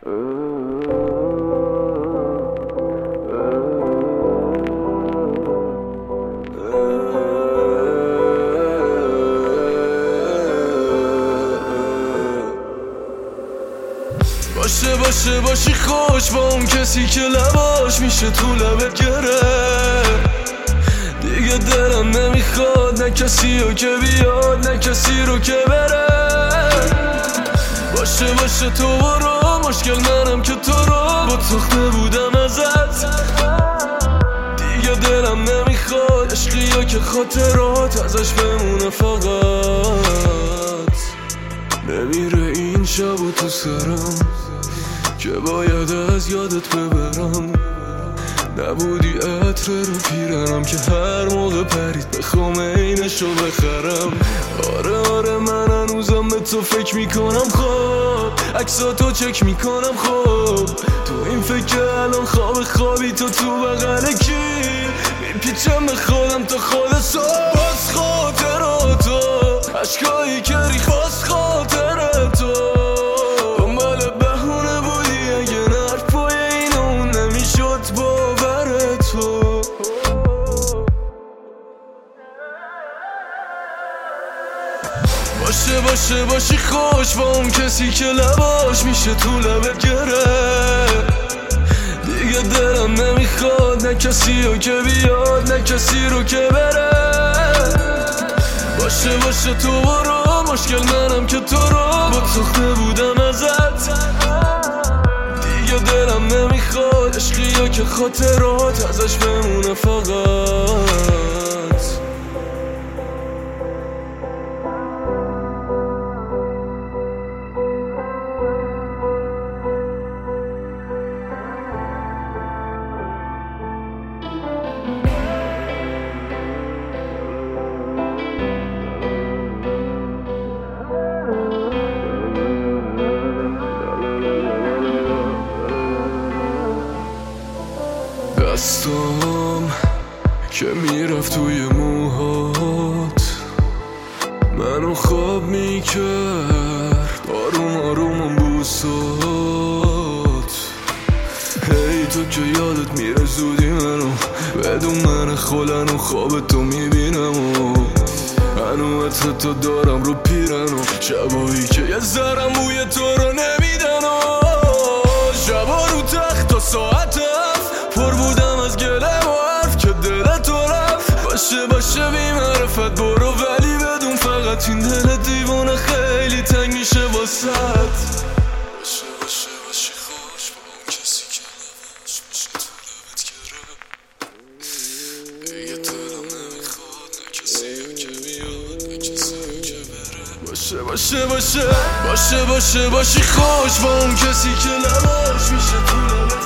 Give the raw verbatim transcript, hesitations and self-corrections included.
باشه باشه باشی خوش با اون کسی که لباش میشه تو لبت گره. دیگه دلم نمیخواد نه کسی رو که بیاد نه کسی رو که بره. باشه باشه تو برو، مشکل منم که تو رو با تخته بودم ازت. دیگه دلم نمیخواد عشقی ها که خاطرات ازش بمونه فقط. نمیره این شب و تو سرم که باید از یادت ببرم. نبودی عطر رو پیرنم که هر موقع پرید بخوام اینشو بخرم. آره آره من هنوزم به تو فکر میکنم، خب عکساتو چک میکنم. خب تو این فکر الان خواب خوابی تو تو بغل کی میپیچم به خودم تا خود صبح. باز خاطراتو عشقایی که ریخ، باز خاطراتو دنبال بهونه بودی اگه نرف پای این اون نمیشد باور تو. باشه باشه باشی خوش با اون کسی که لباش میشه تو لبت گره. دیگه دلم نمیخواد نه کسی رو که بیاد نه کسی رو که بره. باشه باشه تو برو، مشکل منم که تو رو با تخته بودم ازت. دیگه دلم نمیخواد عشقی ها که خاطرات ازش بمونه فقط. دستام که میرفت توی موهات منو خواب میکرد، آروم آروم بوسات. هی تو که یادت میره زودی منو بدون من خلن و خواب تو میبینم و هنو عطر تو دارم رو پیرن و شبایی که یه ذرم بوی تو رو نمیدن و شبا رو تخت تا ساعت پر بودم از گله و حرف که دل تو رفت. باشه باشه بی معرفت برو ولی بدون فقط این دل دیوانه خیلی تنگ میشه واسد. باشه باشه باشی خوش با اون کسی که لباش میشه تو لبت گره. دیگه دلم نمیخواد نه کسی رو که بیاد نه کسی رو که بره. باشه باشه باشه باشه باشه باشی خوش با اون کسی که لباش میشه تو لبت